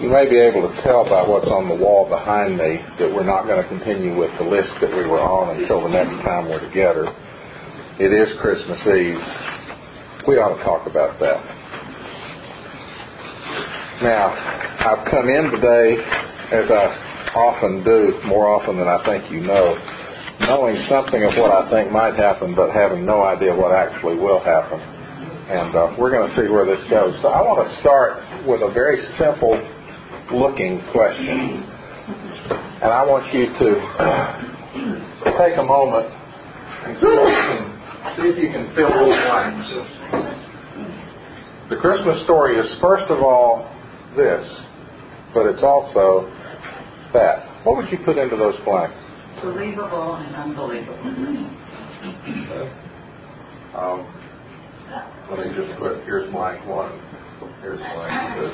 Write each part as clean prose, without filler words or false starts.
You may be able to tell by what's on the wall behind me that we're not going to continue with the list that we were on until the next time we're together. It is Christmas Eve. We ought to talk about that. Now, I've come in today, as I often do, more often than I think you know, knowing something of what I think might happen, but having no idea what actually will happen. And we're going to see where this goes. So I want to start with a very simple looking question. And I want you to take a moment and see if you can fill those blanks. The Christmas story is first of all this, but it's also that. What would you put into those blanks? Believable and unbelievable. Let me just put, here's blank one, here's blank two.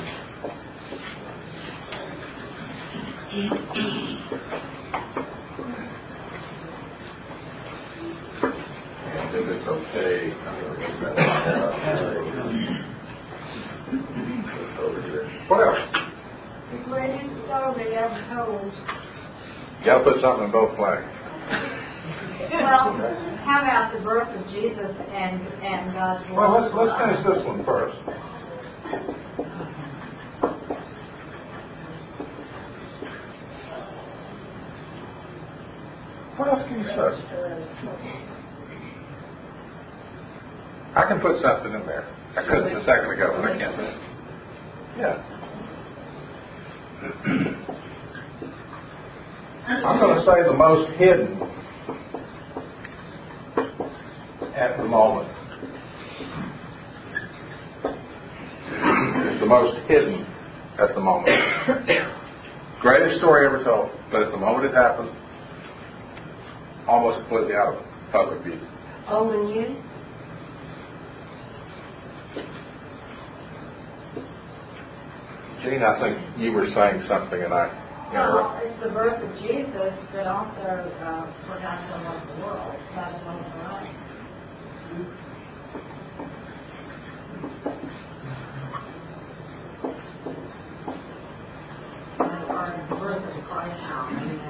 And if it's okay, I'm going to get that over here. What else? The greatest story ever told. You got to put something in both blanks. Well, how about the birth of Jesus and God's Well, love? let's finish this one first. What else can you say? I can put something in there. I couldn't a second ago, but I can't. Yeah. I'm going to say the most hidden at the moment. The most hidden at the moment. Greatest story ever told, but at the moment it happened, almost completely out of public view. Old and new? Gene, I think you were saying something and I Well, it's the birth of Jesus that also for God so loved the world. God is one for us. Or the birth of Christ now.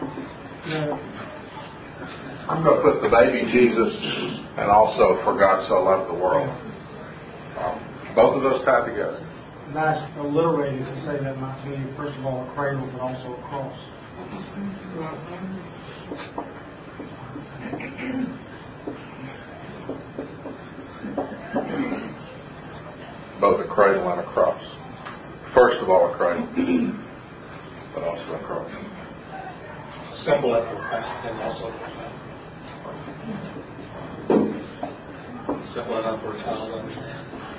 I'm going to put the baby Jesus and also for God so loved the world. Both of those tied together. That's alliterated to say that might mean, first of all, a cradle, but also a cross. Both a cradle and a cross. First of all, a cradle, but also a cross. Symbol of and also symbol enough for a child to understand.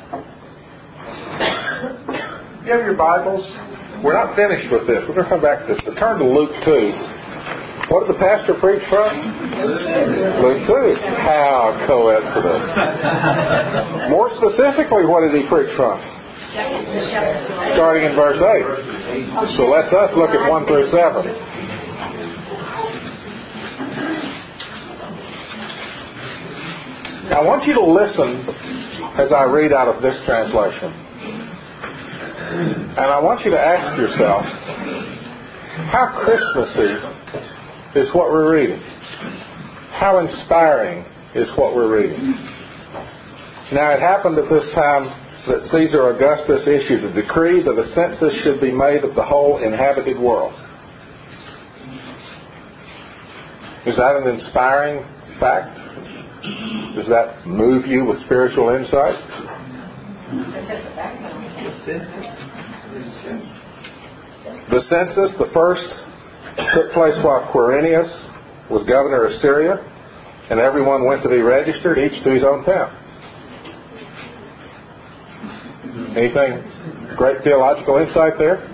You have your Bibles? We're not finished with this. We're going to come back to this. But turn to Luke 2. What did the pastor preach from? Luke 2. How coincidence. More specifically, what did he preach from? Starting in verse 8. So let's us look at 1 through 7. Now, I want you to listen as I read out of this translation. And I want you to ask yourself, how Christmassy is what we're reading? How inspiring is what we're reading? Now, it happened at this time that Caesar Augustus issued a decree that a census should be made of the whole inhabited world. Is that an inspiring fact? Does that move you with spiritual insight? The census, the first, took place while Quirinius was governor of Syria, and everyone went to be registered, each to his own town. Anything great theological insight there?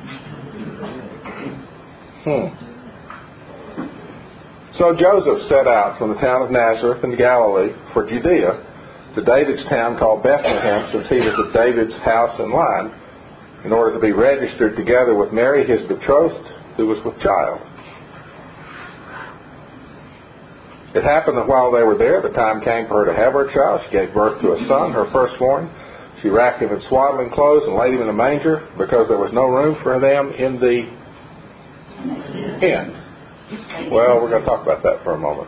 So Joseph set out from the town of Nazareth in Galilee for Judea to David's town called Bethlehem, since he was at David's house in line, in order to be registered together with Mary, his betrothed, who was with child. It happened that while they were there, the time came for her to have her child. She gave birth to a son, her firstborn. She wrapped him in swaddling clothes and laid him in a manger because there was no room for them in the inn. Well, we're going to talk about that for a moment.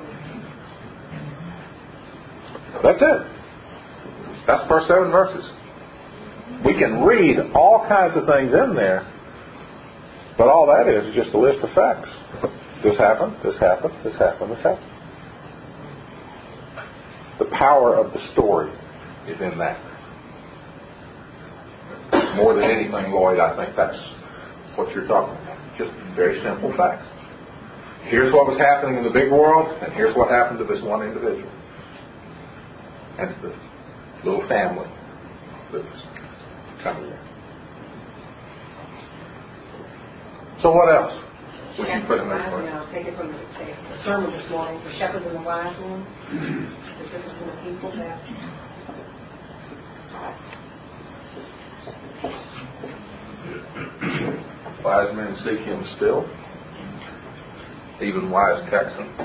That's it. That's the first 7 verses. We can read all kinds of things in there, but all that is just a list of facts. This happened, this happened, this happened, this happened. The power of the story is in that. More than anything, Lloyd, I think that's what you're talking about. Just very simple facts. Here's what was happening in the big world, and here's what happened to this one individual. And the little family that was coming there. So what else? We can put in there for you. I was taking from the sermon this morning, the shepherds and the wise men, the difference in the people that. Wise men seek him still, even wise Texans.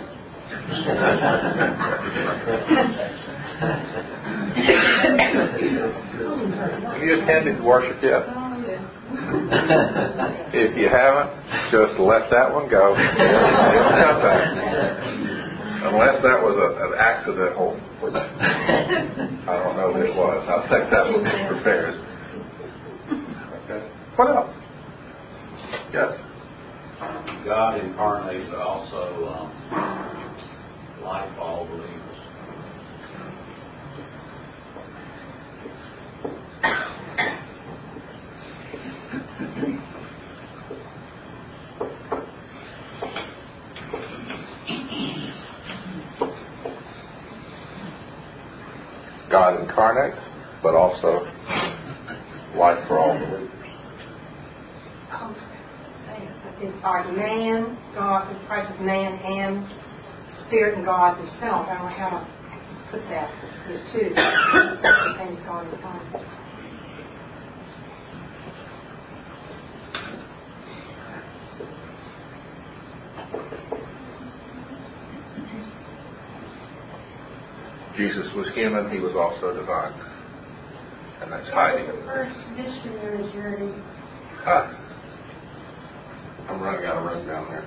Have you attended worship yet? If you haven't, just let that one go. It'll come back. Unless that was an accidental. I don't know that it was. I think that was prepared. Okay. What else? Yes. God incarnate, but also life for all believers. God incarnate, but also life for all believers. Are man, God, Christ is man and Spirit and God Himself. I don't know how to put that. There's two things God and Son. Jesus was human, He was also divine. And that's hiding. The first missionary journey. I'm running out of room down there.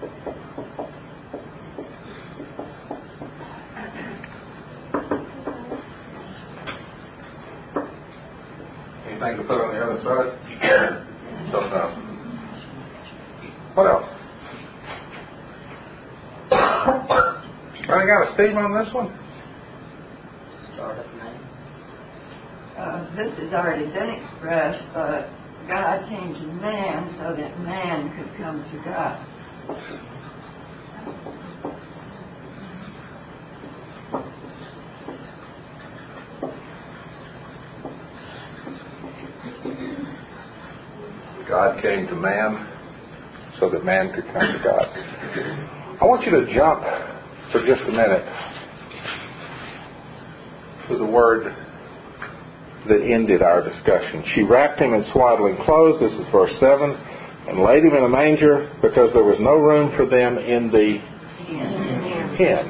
Anything to put on the other side? Don't know. What else? Running out of steam on this one? This has already been expressed, but God came to man so that man could come to God. God came to man so that man could come to God. I want you to jump for just a minute to the word that ended our discussion. She wrapped him in swaddling clothes, this is verse 7, and laid him in a manger because there was no room for them in the inn.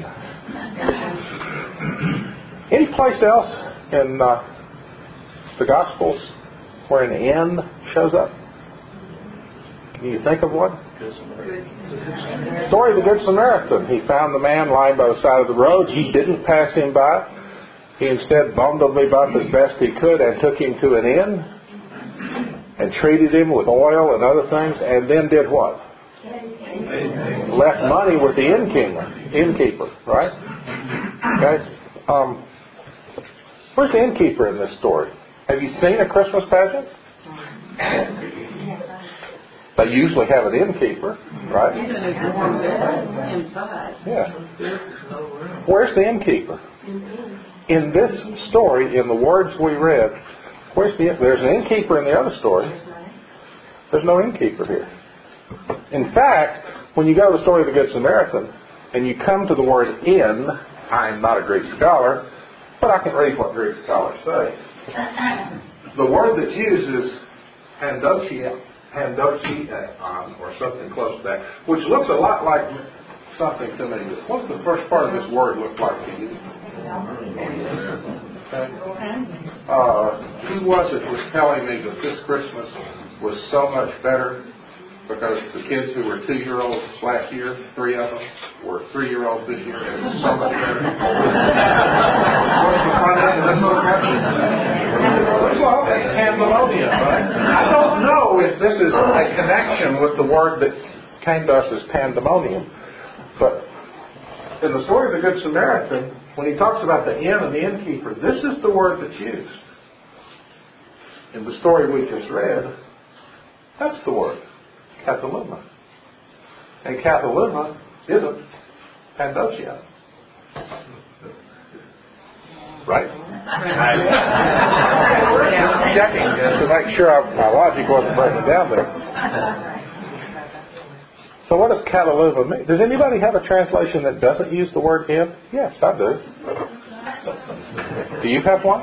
Any place else in the Gospels where an inn shows up? Can you think of one? Story of the Good Samaritan. He found the man lying by the side of the road. He didn't pass him by. He instead bundled him up as best he could and took him to an inn and treated him with oil and other things, and then did what? Left money with the innkeeper, right? Okay. Where's the innkeeper in this story? Have you seen a Christmas pageant? They usually have an innkeeper, right? Yeah. Where's the innkeeper? In this story, in the words we read, there's an innkeeper in the other story. There's no innkeeper here. In fact, when you go to the story of the Good Samaritan, and you come to the word inn, I'm not a Greek scholar, but I can read what Greek scholars say. The word that's used is handochion, or something close to that, which looks a lot like something to me. What's the first part of this word look like to you? Who was it was telling me that this Christmas was so much better because the kids who were 2-year-olds last year, 3 of them, were 3-year-olds this year. It was so much better. What's the front end of this little country? Well, it's pandemonium, right? I don't know if this is a connection with the word that came to us as pandemonium, but in the story of the Good Samaritan, when he talks about the inn and the innkeeper, this is the word that's used. In the story we just read, that's the word, kataluma. And kataluma isn't pandosia. Right? Checking to make sure my logic wasn't breaking down there. So what does kataluma mean? Does anybody have a translation that doesn't use the word inn? Yes, I do. Do you have one?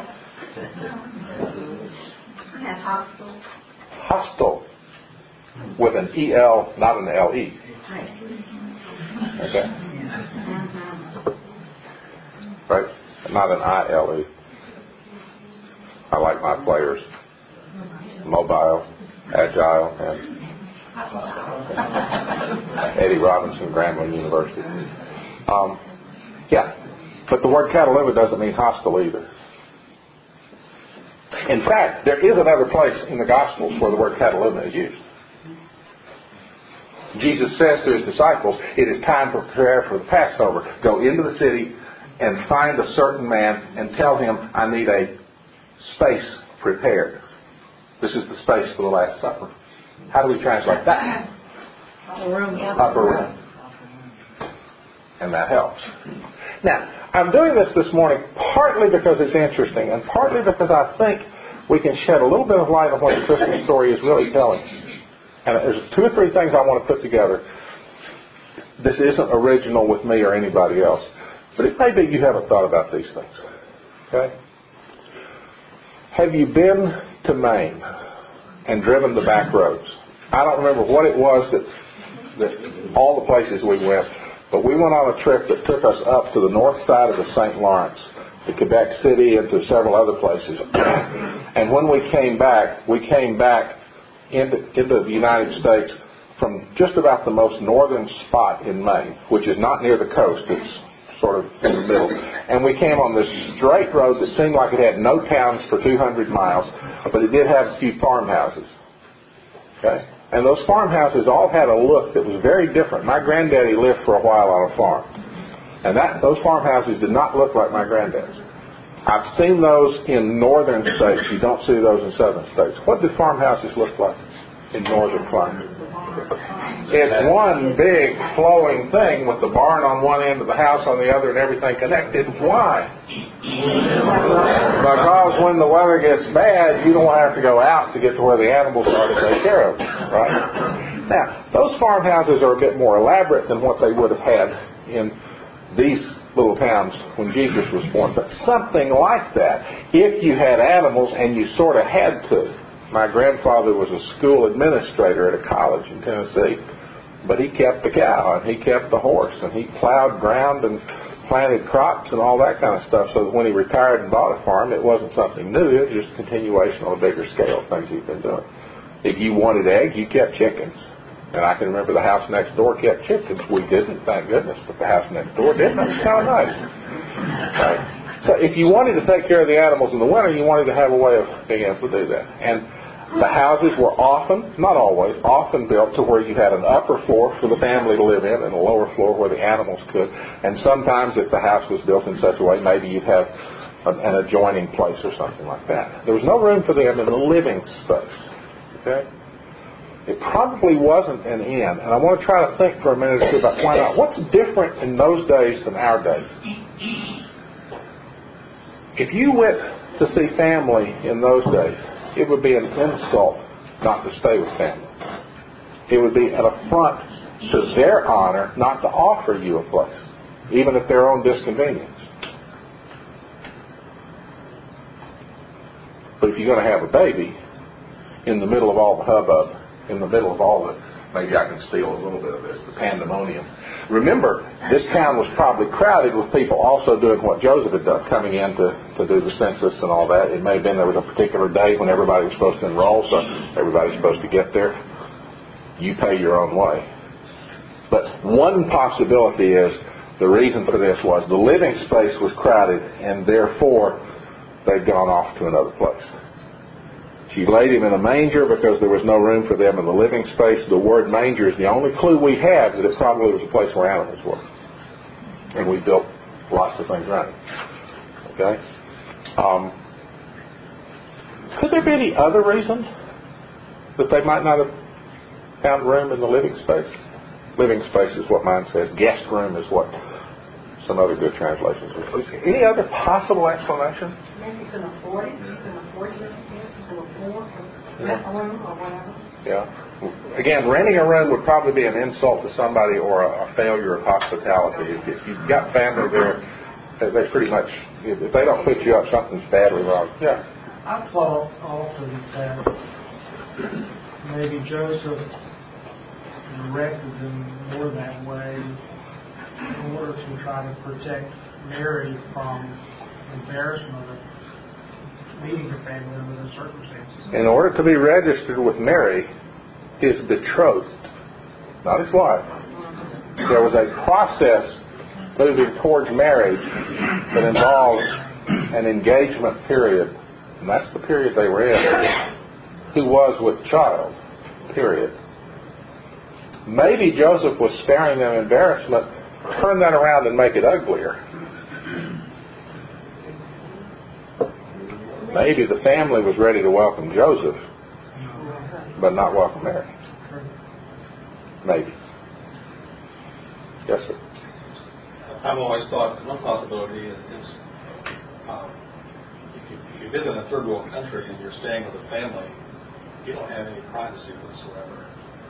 I have hostile. Hostile. With an E-L, not an L-E. Okay. Right? Not an I-L-E. I like my players mobile, agile, and Eddie Robinson, Grambling University. Yeah. But the word kataluma doesn't mean hostile either. In fact, there is another place in the Gospels where the word kataluma is used. Jesus says to his disciples, it is time to prepare for the Passover. Go into the city and find a certain man and tell him, I need a space prepared. This is the space for the Last Supper. How do we translate that? Upper room. And that helps. Now, I'm doing this morning partly because it's interesting and partly because I think we can shed a little bit of light on what the Christmas story is really telling. And there's 2 or 3 things I want to put together. This isn't original with me or anybody else, but it may be you haven't thought about these things. Okay? Have you been to Maine and driven the back roads? I don't remember what it was that all the places we went, but we went on a trip that took us up to the north side of the St. Lawrence, to Quebec City, and to several other places. And when we came back into the United States from just about the most northern spot in Maine, which is not near the coast. It's sort of in the middle. And we came on this straight road that seemed like it had no towns for 200 miles, but it did have a few farmhouses. Okay? And those farmhouses all had a look that was very different. My granddaddy lived for a while on a farm. And those farmhouses did not look like my granddad's. I've seen those in northern states. You don't see those in southern states. What do farmhouses look like in northern climates? It's one big flowing thing with the barn on one end of the house on the other and everything connected. Why? Because when the weather gets bad, you don't have to go out to get to where the animals are to take care of them, right? Now, those farmhouses are a bit more elaborate than what they would have had in these little towns when Jesus was born, but something like that. If you had animals and you sort of had to. My grandfather was a school administrator at a college in Tennessee, but he kept the cow and he kept the horse and he plowed ground and planted crops and all that kind of stuff, so that when he retired and bought a farm, it wasn't something new, it was just a continuation on a bigger scale of things he'd been doing. If you wanted eggs, you kept chickens. And I can remember the house next door kept chickens. We didn't, thank goodness, but the house next door did. That was kind of nice. Right? So if you wanted to take care of the animals in the winter, you wanted to have a way of being able to do that. And the houses were often, not always, often built to where you had an upper floor for the family to live in and a lower floor where the animals could. And sometimes if the house was built in such a way, maybe you'd have an adjoining place or something like that. There was no room for them in the living space. Okay? It probably wasn't an inn. And I want to try to think for a minute or two about why not. What's different in those days than our days? If you went to see family in those days, it would be an insult not to stay with family. It would be an affront to their honor not to offer you a place, even at their own disconvenience. But if you're going to have a baby, in the middle of all the hubbub, in the middle of all the maybe I can steal a little bit of this, the pandemonium. Remember, this town was probably crowded with people also doing what Joseph had done, coming in to do the census and all that. It may have been there was a particular day when everybody was supposed to enroll, so everybody's supposed to get there. You pay your own way. But one possibility is the reason for this was the living space was crowded, and therefore they'd gone off to another place. She laid him in a manger because there was no room for them in the living space. The word manger is the only clue we have that it probably was a place where animals were. And we built lots of things around it. Okay? Could there be any other reason that they might not have found room in the living space? Living space is what mine says. Guest room is what some other good translations are. Any other possible explanation? Maybe you can afford it. You can afford it. Yeah. Again, renting a room would probably be an insult to somebody or a failure of hospitality. If you've got family there, they pretty much, if they don't put you up, something's badly wrong. Yeah. I thought often that maybe Joseph directed them more that way in order to try to protect Mary from embarrassment of meeting her family under the circumstances. In order to be registered with Mary, his betrothed, not his wife, there was a process moving towards marriage that involved an engagement period, and that's the period they were in, who was with child, period. Maybe Joseph was sparing them embarrassment. Turn that around and make it uglier. Maybe the family was ready to welcome Joseph, but not welcome Mary. Maybe. Yes, sir. I've always thought one possibility is if you visit a third world country and you're staying with a family, you don't have any privacy whatsoever.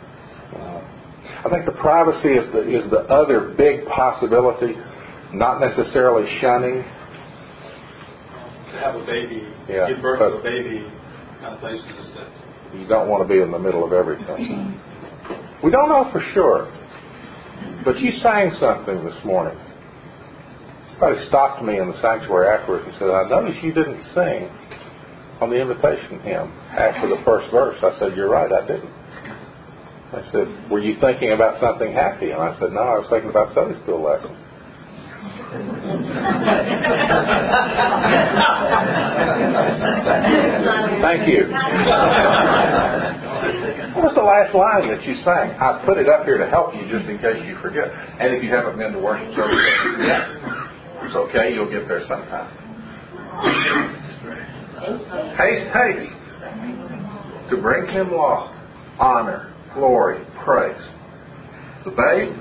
I think the privacy is the other big possibility, not necessarily shunning. To have a baby, give birth to a baby, kind of places that you don't want to be in the middle of everything. We don't know for sure, but you sang something this morning. Somebody stopped me in the sanctuary afterwards and said, "I noticed you didn't sing on the invitation hymn after the first verse." I said, "You're right, I didn't." I said, "Were you thinking about something happy?" And I said, "No, I was thinking about Sunday school lesson." Thank you. What was the last line that you sang? I put it up here to help you just in case you forget. And if you haven't been to worship service, it's okay, you'll get there sometime. Haste, haste, to bring him law, honor, glory, praise. The babe.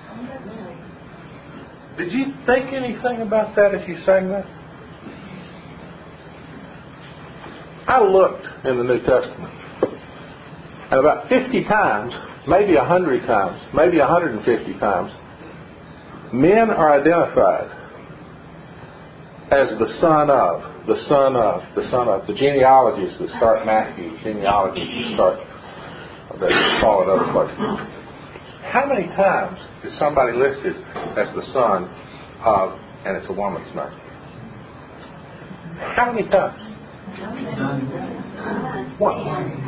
Did you think anything about that as you sang that? I looked in the New Testament, and about 50 times, maybe 100 times, maybe 150 times, men are identified as the son of, the son of, the son of. The genealogies that start Matthew, genealogies that start, they fall in other places. How many times is somebody listed as the son of, and it's a woman's name? How many times? Once.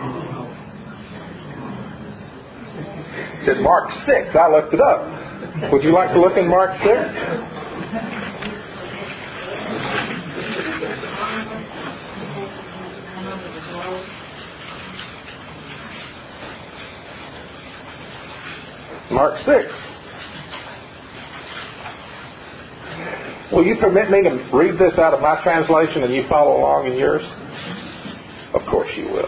It said Mark 6. I looked it up. Would you like to look in Mark 6? Mark 6. Will you permit me to read this out of my translation and you follow along in yours? Of course you will.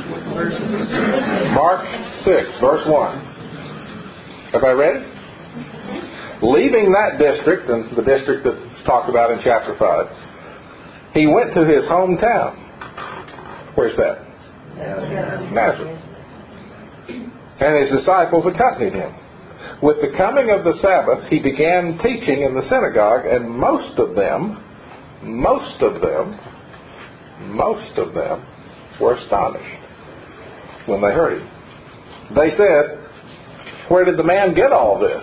Mark 6, verse 1. Everybody ready? Leaving that district, and the district that's talked about in chapter 5, he went to his hometown. Where's that? Nazareth. And his disciples accompanied him. With the coming of the Sabbath, he began teaching in the synagogue, and most of them were astonished when they heard him. They said, Where did the man get all this?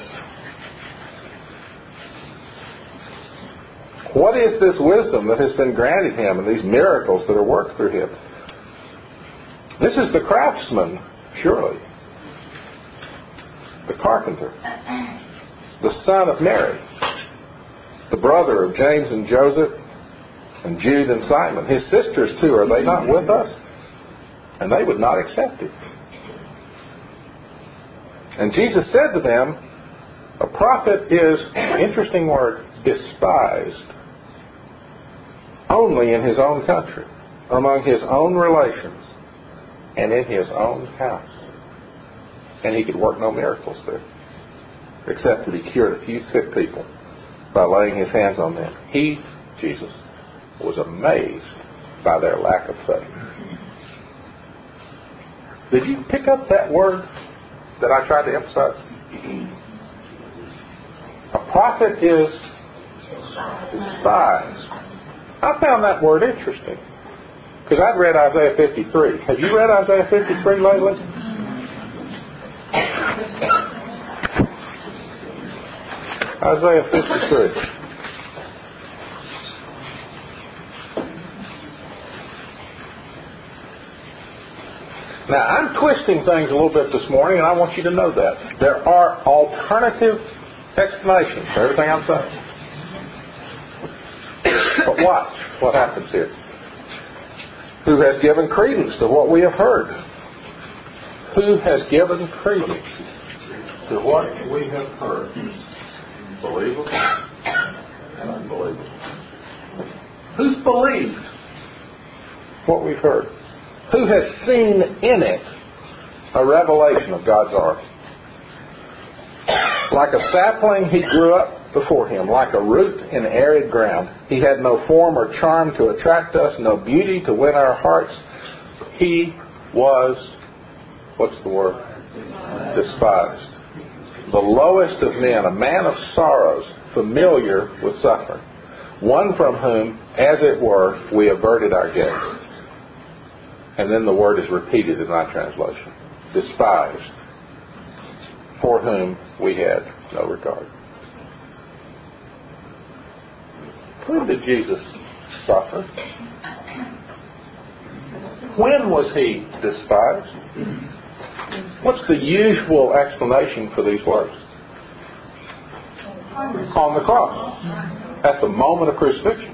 What is this wisdom that has been granted him and these miracles that are worked through him? This is the craftsman, surely. The carpenter. The son of Mary. The brother of James and Joseph and Jude and Simon. His sisters too, are they not with us? And they would not accept it. And Jesus said to them, a prophet is, interesting word, despised only in his own country, among his own relations, and in his own house. And he could work no miracles there, except that he cured a few sick people by laying his hands on them. He, Jesus, was amazed by their lack of faith. Did you pick up that word that I tried to emphasize? A prophet is despised. I found that word interesting because I'd read Isaiah 53. Have you read Isaiah 53 lately? Isaiah 53. Now, I'm twisting things a little bit this morning, and I want you to know that. There are alternative explanations for everything I'm saying. But watch what happens here. Who has given credence to what we have heard? Who has given credence to what we have heard? Believable and unbelievable. Who's believed what we've heard? Who has seen in it a revelation of God's art? Like a sapling he grew up before him, like a root in arid ground. He had no form or charm to attract us, no beauty to win our hearts. He was, what's the word? Despised. The lowest of men, a man of sorrows, familiar with suffering. One from whom, as it were, we averted our gaze. And then the word is repeated in my translation. Despised. For whom we had no regard. When did Jesus suffer? When was he despised? What's the usual explanation for these words? On the cross. At the moment of crucifixion.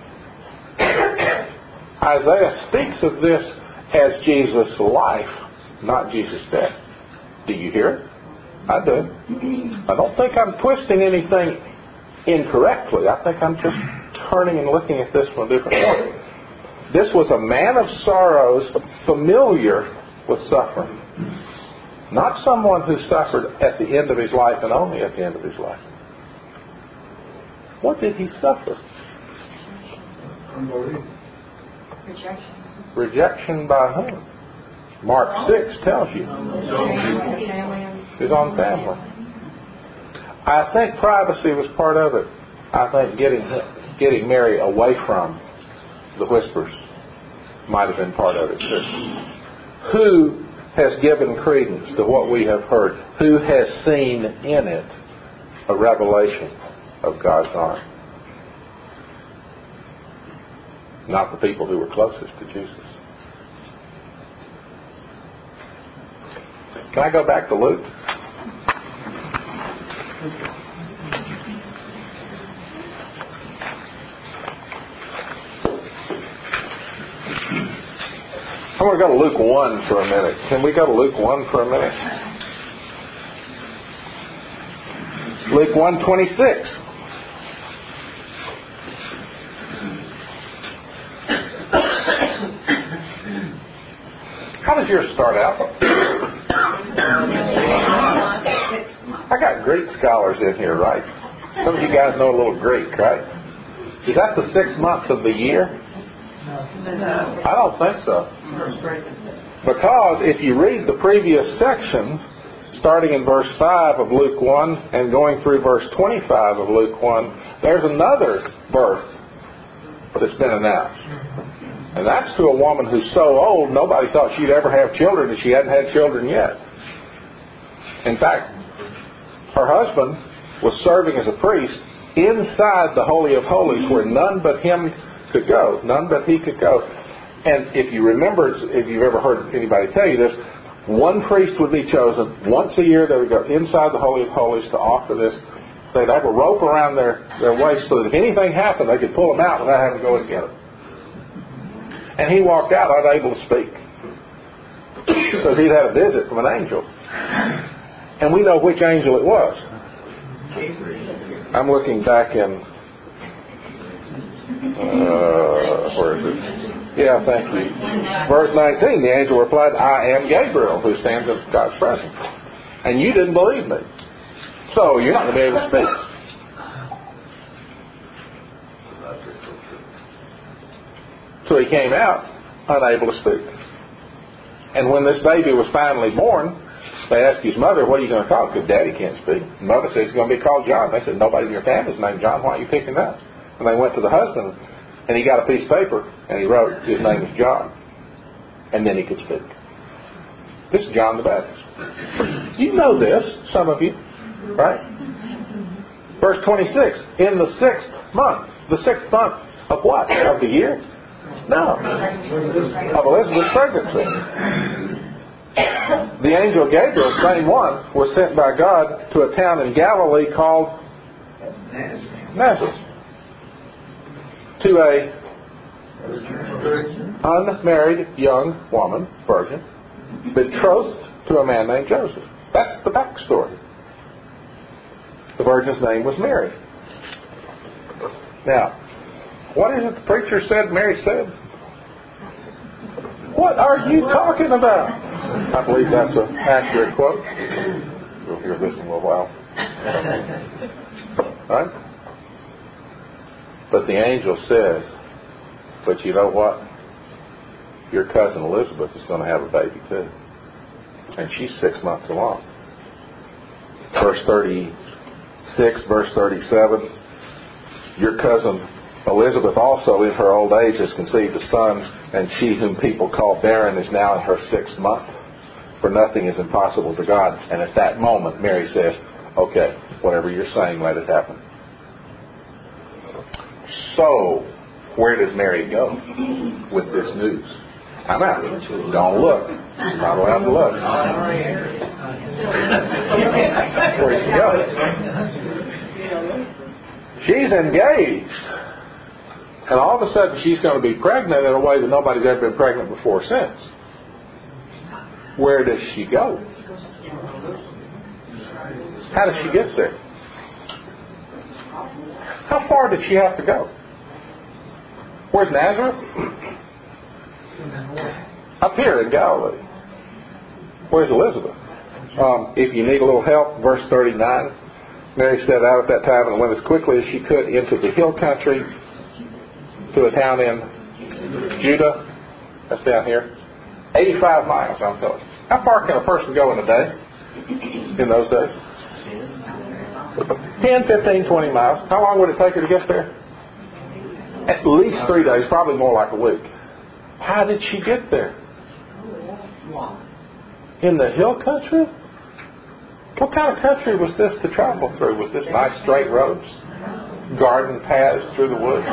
Isaiah speaks of this as Jesus' life, not Jesus' death. Do you hear it? I do. I don't think I'm twisting anything incorrectly. I think I'm just turning and looking at this from a different point. This was a man of sorrows, familiar with suffering. Not someone who suffered at the end of his life and only at the end of his life. What did he suffer? Rejection. Rejection by whom? Mark 6 tells you. His own family. I think privacy was part of it. I think getting Mary away from the whispers might have been part of it too. Who has given credence to what we have heard? Who has seen in it a revelation of God's arm? Not the people who were closest to Jesus. Can I go back to Luke? I want to go to Luke 1 for a minute. Can we go to Luke 1 for a minute? Luke 1:26. How does yours start out? I got Greek scholars in here, right? Some of you guys know a little Greek, right? Is that the 6th month of the year? I don't think so. Because if you read the previous section, starting in verse 5 of Luke 1 and going through verse 25 of Luke 1, there's another birth that's been announced. And that's to a woman who's so old, nobody thought she'd ever have children, and she hadn't had children yet. In fact, her husband was serving as a priest inside the Holy of Holies where none but him could go. None but he could go. And if you remember, if you've ever heard anybody tell you this, one priest would be chosen. Once a year they would go inside the Holy of Holies to offer this. They'd have a rope around their waist so that if anything happened, they could pull him out without having to go and get him. And he walked out unable to speak because he'd had a visit from an angel. And we know which angel it was. I'm looking back in, where is it? Yeah, thank you. Verse 19, the angel replied, I am Gabriel, who stands in God's presence. And you didn't believe me. So you're not going to be able to speak. So he came out unable to speak. And when this baby was finally born, they asked his mother, what are you going to call it? Because Daddy can't speak. The mother says he's going to be called John. They said, nobody in your family is named John. Why are you picking that? And they went to the husband, and he got a piece of paper, and he wrote, his name is John. And then he could speak. This is John the Baptist. You know this, some of you, right? Verse 26, in the 6th month. The 6th month of what? Of the year? No. Of Elizabeth's pregnancy. The angel Gabriel, same one, was sent by God to a town in Galilee called Nazareth. To a unmarried young woman, virgin, betrothed to a man named Joseph. That's the backstory. The virgin's name was Mary. Now, what is it the preacher said Mary said? What are you talking about? I believe that's an accurate quote. We'll hear this in a little while. Right? But the angel says, but you know what? Your cousin Elizabeth is going to have a baby too. And she's 6 months along. Verse 36, verse 37, your cousin Elizabeth also in her old age has conceived a son, and she whom people call barren is now in her 6th month. For nothing is impossible to God. And at that moment, Mary says, okay, whatever you're saying, let it happen. So, where does Mary go with this news? I'm out. Don't look. Not allowed to look. Where's she go? She's engaged. And all of a sudden she's going to be pregnant in a way that nobody's ever been pregnant before since. Where does she go? How does she get there? How far did she have to go? Where's Nazareth? Up here in Galilee. Where's Elizabeth? If you need a little help, verse 39, Mary set out at that time and went as quickly as she could into the hill country to a town in Judah. That's down here. 85 miles, I'm telling you. How far can a person go in a day in those days? 10, 15, 20 miles. How long would it take her to get there? At least 3 days, probably more like a week. How did she get there? In the hill country? What kind of country was this to travel through? Was this nice straight roads? Garden paths through the woods?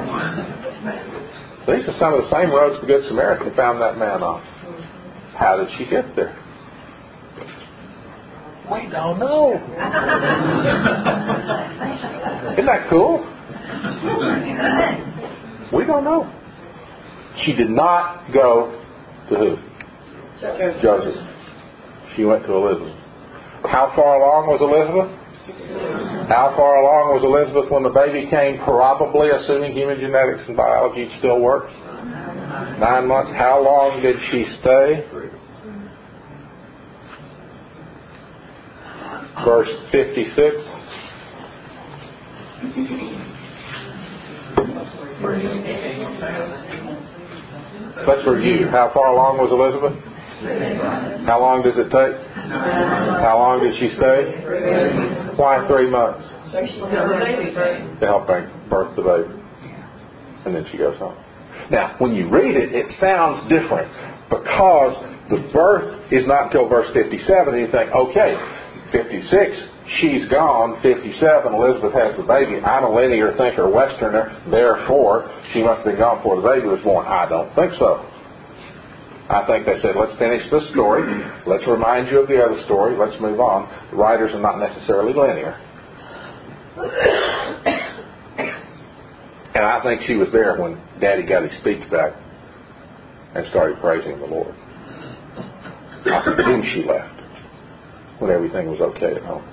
These are some of the same roads the Good Samaritan found that man on. How did she get there? We don't know. Isn't that cool? We don't know. She did not go to who? Joseph. She went to Elizabeth. How far along was Elizabeth? How far along was Elizabeth when the baby came? Probably, assuming human genetics and biology still works. 9 months. How long did she stay? Verse 56. Let's review. How far along was Elizabeth? How long does it take? How long did she stay? Why 3 months? To help birth the baby. And then she goes home. Now, when you read it, it sounds different because the birth is not until verse 57 and you think, okay, 56, she's gone, 57, Elizabeth has the baby. I'm a linear thinker, Westerner, therefore she must have been gone before the baby was born. I don't think so. I think they said, let's finish this story. Let's remind you of the other story. Let's move on. The writers are not necessarily linear. And I think she was there when Daddy got his speech back and started praising the Lord. I presume she left when everything was okay at home.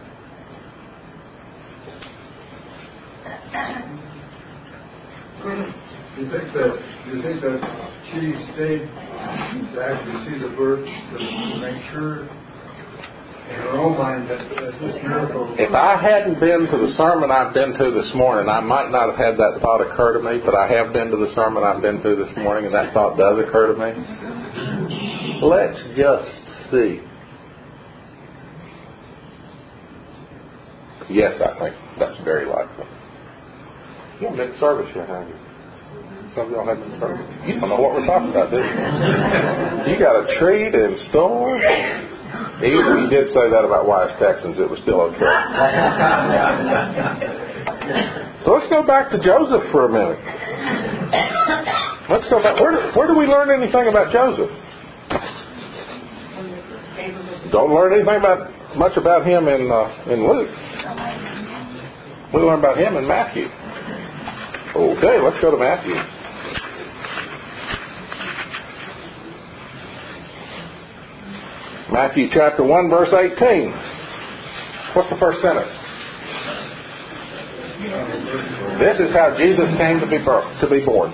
Do you think that she stayed to actually see the birth to make sure in her own mind that this miracle? If I hadn't been to the sermon I've been to this morning, I might not have had that thought occur to me, but I have been to the sermon I've been to this morning, and that thought does occur to me. Let's just see. Yes, I think that's very likely. You haven't been to service yet, have you? Some of y'all haven't been to service. You don't know what we're talking about, do you? You got a treat in store. Even if you did say that about Wise Texans, it was still okay. So let's go back to Joseph for a minute. Let's go back. Where do we learn anything about Joseph? Don't learn anything much about him in Luke. We learn about him in Matthew. Okay, let's go to Matthew. Matthew chapter 1, verse 18. What's the first sentence? This is how Jesus came to be born.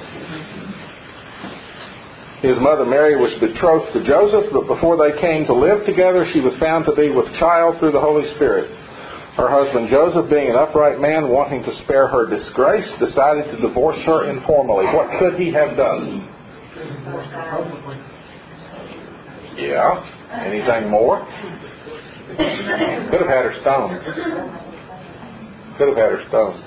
His mother Mary was betrothed to Joseph, but before they came to live together, she was found to be with child through the Holy Spirit. Her husband Joseph, being an upright man, wanting to spare her disgrace, decided to divorce her informally. What could he have done? Yeah. Anything more? Could have had her stoned. Could have had her stoned.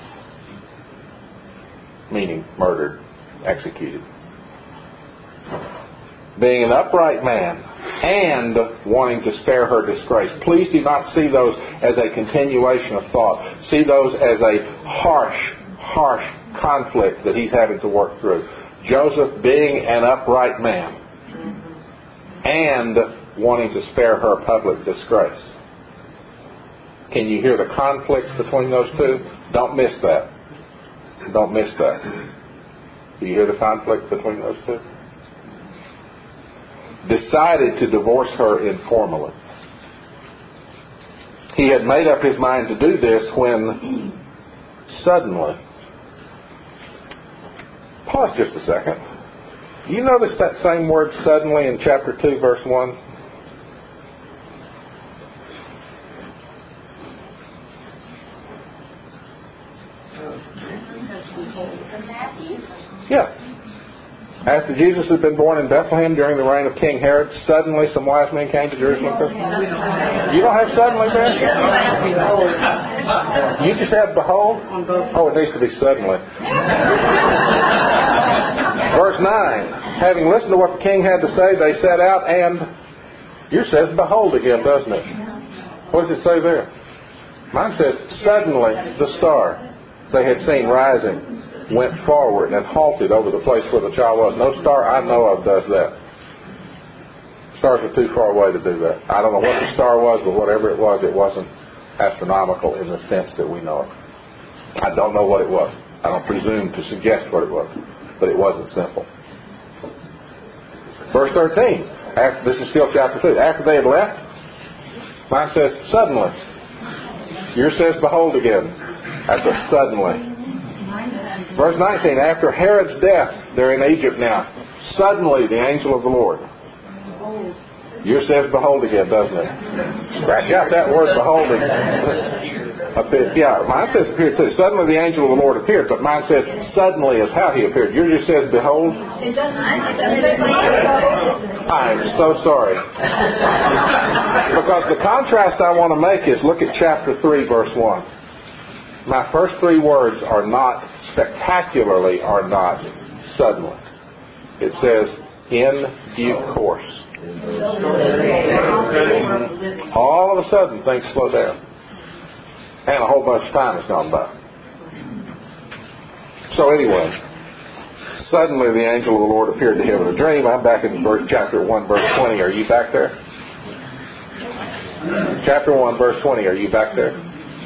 Meaning murdered, executed. Being an upright man and wanting to spare her disgrace. Please do not see those as a continuation of thought. See those as a harsh conflict that he's having to work through. Joseph being an upright man and wanting to spare her public disgrace. Can you hear the conflict between those two? Don't miss that. Don't miss that. Do you hear the conflict between those two? Decided to divorce her informally. He had made up his mind to do this when suddenly. Pause just a second. You notice that same word suddenly in chapter 2, verse 1? Yeah. After Jesus had been born in Bethlehem during the reign of King Herod, suddenly some wise men came to Jerusalem. You don't have suddenly there? You just have behold? Oh, it needs to be suddenly. Verse 9. Having listened to what the king had to say, they set out and... Yours says behold again, doesn't it? What does it say there? Mine says suddenly the star they had seen rising went forward and halted over the place where the child was. No star I know of does that. Stars are too far away to do that. I don't know what the star was, but whatever it wasn't astronomical in the sense that we know it. I don't know what it was. I don't presume to suggest what it was, but it wasn't simple. Verse 13. This is still chapter 2. After they had left, mine says suddenly. Yours says behold again. That's a suddenly. Verse 19, after Herod's death, they're in Egypt now. Suddenly, the angel of the Lord. Yours says behold again, doesn't it? Scratch out that word behold again. Yeah, mine says appeared too. Suddenly the angel of the Lord appeared, but mine says suddenly is how he appeared. Yours just says behold. I'm so sorry. Because the contrast I want to make is look at chapter 3, verse 1. My first three words are not spectacularly, are not suddenly. It says in due course. All of a sudden things slow down. And a whole bunch of time has gone by. So anyway, suddenly the angel of the Lord appeared to him in a dream. I'm back in chapter 1, verse 20. Are you back there? Chapter 1, verse 20. Are you back there?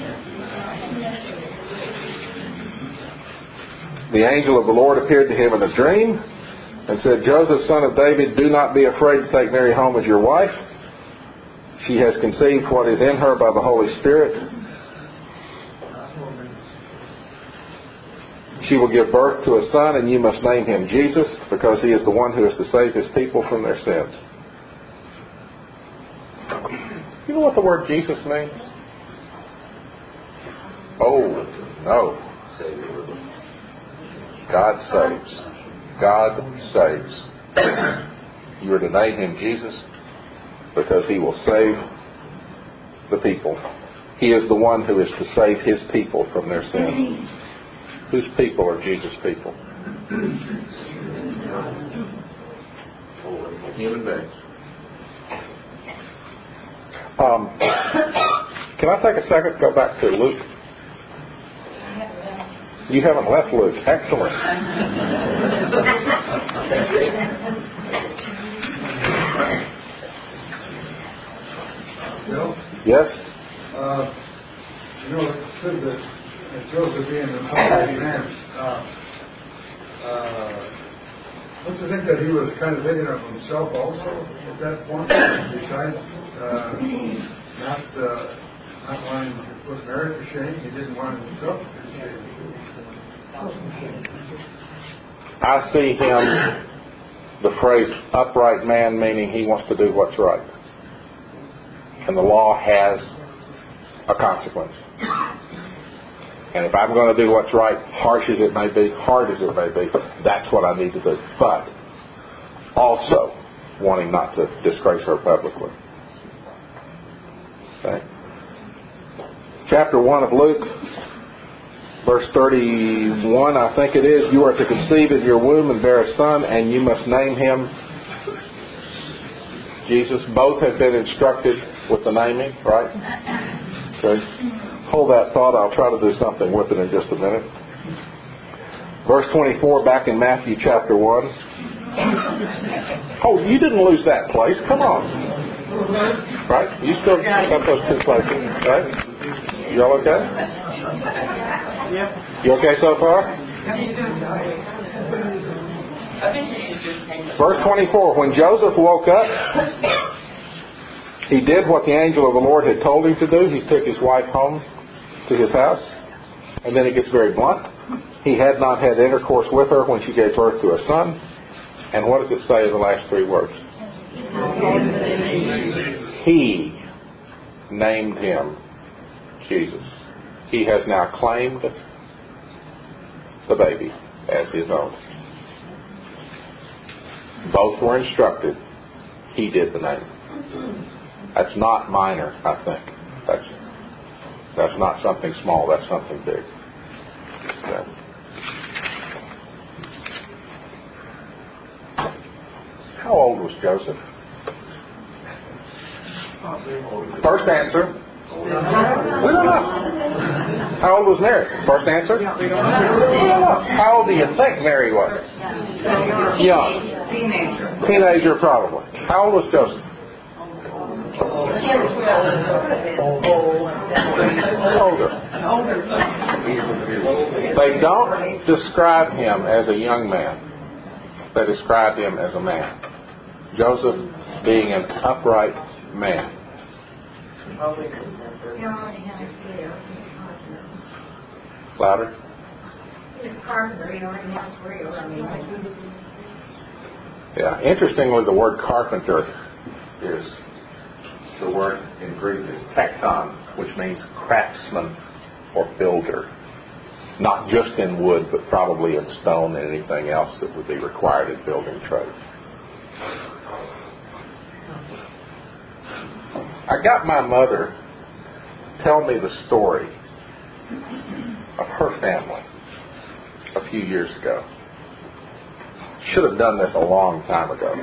The angel of the Lord appeared to him in a dream and said, Joseph, son of David, do not be afraid to take Mary home as your wife. She has conceived what is in her by the Holy Spirit. She will give birth to a son, and you must name him Jesus, because he is the one who is to save his people from their sins. You know what the word Jesus means? Oh, no. God saves. God saves. You are to name him Jesus because he will save the people. He is the one who is to save his people from their sins. Whose people are Jesus' people? Human beings. Can I take a second to go back to Luke? You haven't left Luke. Excellent. Bill? Yes? It said that Joseph being an upright man, don't you think that he was kind of thinking of himself also at that point, besides not wanting to put Mary to shame? He didn't want himself to be shamed. I see him, the phrase upright man, meaning he wants to do what's right. And the law has a consequence. And if I'm going to do what's right, harsh as it may be, hard as it may be, that's what I need to do. But also wanting not to disgrace her publicly. Okay. Chapter 1 of Luke, verse 31, I think it is, you are to conceive in your womb and bear a son, and you must name him Jesus. Both have been instructed with the naming, right? Okay. Hold that thought. I'll try to do something with it in just a minute. Verse 24, back in Matthew chapter 1. Oh, you didn't lose that place. Come on. Right? You still got those two places, right? You all okay? You okay so far? Verse 24, when Joseph woke up, he did what the angel of the Lord had told him to do. He took his wife home to his house. And then it gets very blunt. He had not had intercourse with her when she gave birth to a son. And what does it say in the last three words? He named him Jesus. He has now claimed the baby as his own. Both were instructed. He did the name. That's not minor, I think. That's not something small. That's something big. Okay. How old was Joseph? First answer. We don't know. How old was Mary? First answer. We don't know. How old do you think Mary was? Young. Teenager, probably. How old was Joseph? Older. They don't describe him as a young man. They describe him as a man. Joseph being an upright man. Louder. Yeah. Interestingly, the word carpenter is the word in Greek is tekton, which means craftsman or builder. Not just in wood, but probably in stone and anything else that would be required in building trades. I got my mother tell me the story of her family a few years ago. Should have done this a long time ago.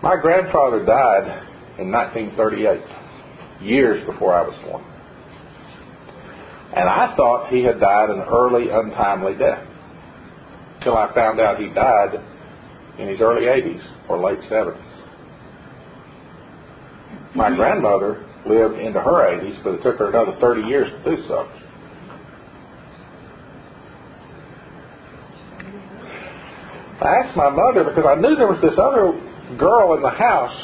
My grandfather died in 1938, years before I was born. And I thought he had died an early, untimely death, till I found out he died in his early 80s or late 70s. My grandmother lived into her 80s, but it took her another 30 years to do so. I asked my mother because I knew there was this other girl in the house.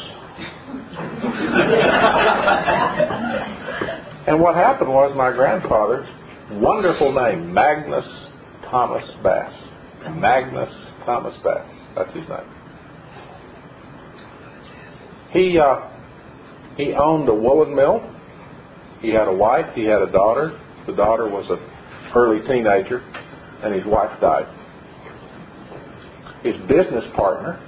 And what happened was my grandfather, wonderful name, Magnus Thomas Bass. Magnus Thomas Bass. That's his name. He owned a woolen mill. He had a wife. He had a daughter. The daughter was an early teenager, and his wife died. His business partner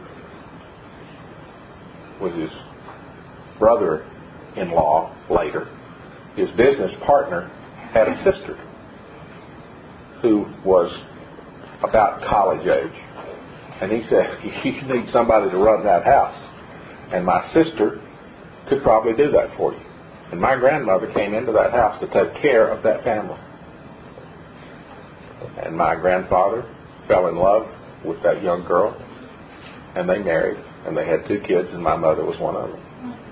was his brother-in-law later. His business partner had a sister who was about college age. And he said, you need somebody to run that house. And my sister could probably do that for you. And my grandmother came into that house to take care of that family. And my grandfather fell in love with that young girl. And they married. And they had 2 kids, and my mother was one of them.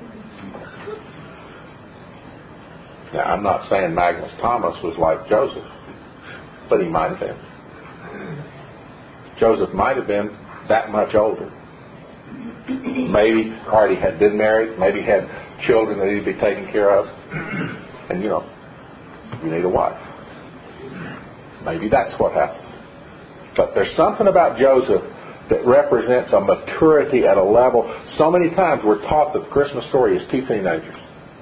Now, I'm not saying Magnus Thomas was like Joseph, but he might have been. Joseph might have been that much older. Maybe already had been married, maybe had children that needed to be taken care of. And you need a wife. Maybe that's what happened. But there's something about Joseph that represents a maturity at a level. So many times we're taught that the Christmas story is 2 teenagers.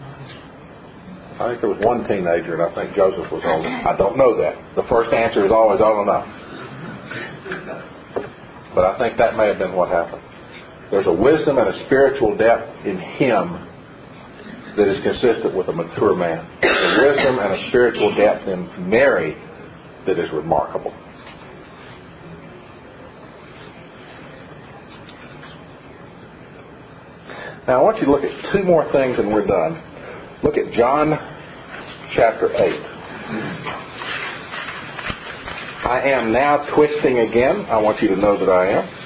I think there was 1 teenager, and I think Joseph was older. I don't know that. The first answer is always, I don't know. But I think that may have been what happened. There's a wisdom and a spiritual depth in him that is consistent with a mature man. There's a wisdom and a spiritual depth in Mary that is remarkable. Now I want you to look at 2 more things and we're done. Look at John chapter 8. I am now twisting again. I want you to know that I am.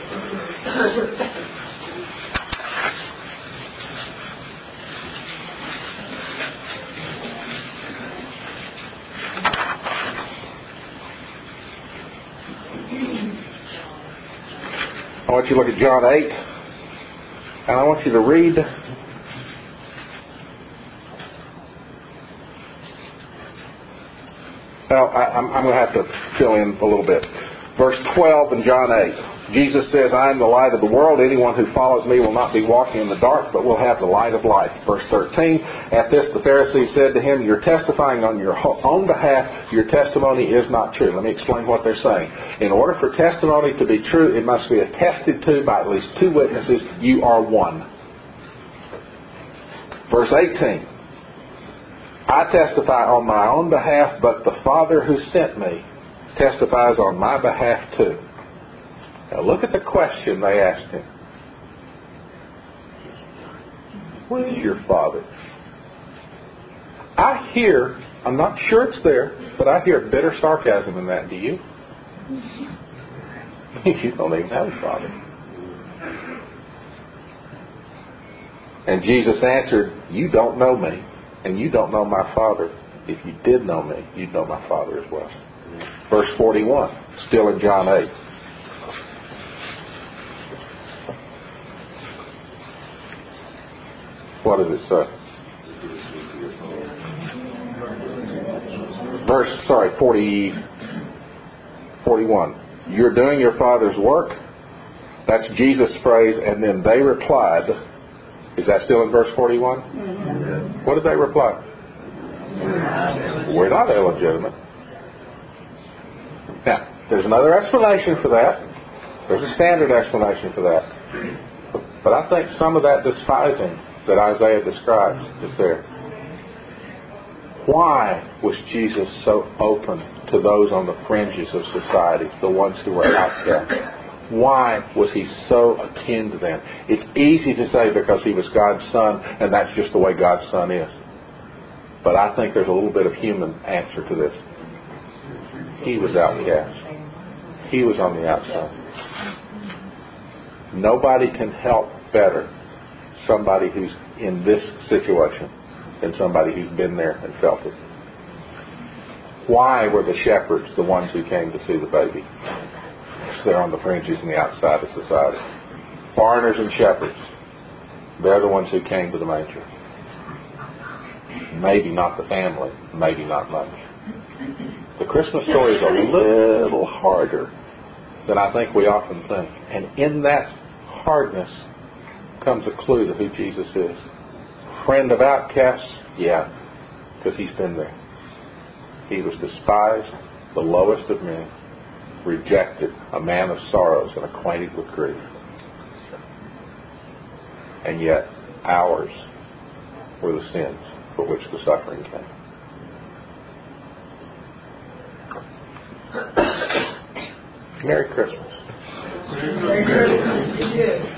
I want you to look at John 8. And I want you to read I'm going to have to fill in a little bit. Verse 12 in John 8. Jesus says, I am the light of the world. Anyone who follows me will not be walking in the dark, but will have the light of life. Verse 13. At this the Pharisees said to him, you're testifying on your own behalf. Your testimony is not true. Let me explain what they're saying. In order for testimony to be true, it must be attested to by at least 2 witnesses. You are one. Verse 18. I testify on my own behalf, but the Father who sent me testifies on my behalf too. Now look at the question they asked him. Where is your Father? I hear, I'm not sure it's there, but I hear bitter sarcasm in that. Do you? You don't even have a Father. And Jesus answered, you don't know me. And you don't know my Father. If you did know me, you'd know my Father as well. Verse 41, still in John 8. What does it say? 41. You're doing your Father's work. That's Jesus' phrase. And then they replied. Is that still in verse 41? Mm-hmm. What did they reply? We're not illegitimate. Now, there's another explanation for that. There's a standard explanation for that. But I think some of that despising that Isaiah describes is there. Why was Jesus so open to those on the fringes of society, the ones who were outcast? Why was he so akin to them? It's easy to say because he was God's son, and that's just the way God's son is. But I think there's a little bit of human answer to this. He was outcast. He was on the outside. Nobody can help better somebody who's in this situation than somebody who's been there and felt it. Why were the shepherds the ones who came to see the baby? Because they're on the fringes and the outside of society. Foreigners and shepherds, they're the ones who came to the manger. Maybe not the family, maybe not much. The Christmas story is a little harder than I think we often think. And in that hardness comes a clue to who Jesus is. Friend of outcasts? Yeah, because he's been there. He was despised, the lowest of men, rejected, a man of sorrows and acquainted with grief. And yet, ours were the sins for which the suffering came. Merry Christmas. Merry Christmas to you.